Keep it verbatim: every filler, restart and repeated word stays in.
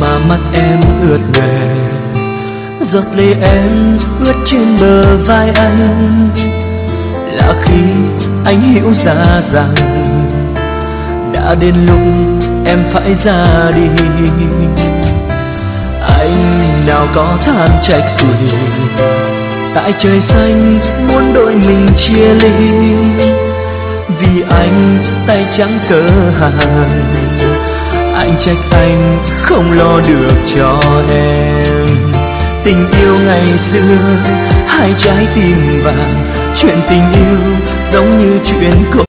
mà mắt em ướt nhòe. Giọt lệ em ướt trên bờ vai anh là khi anh hiểu ra rằng đã đến lúc em phải ra đi. Anh nào có than trách gì, tại trời xanh muốn đôi mình chia ly. Vì anh tay trắng cỡ hàng, anh trách anh không lo được cho em. Tình yêu ngày xưa hai trái tim vàng, chuyện tình yêu giống như chuyện cổ.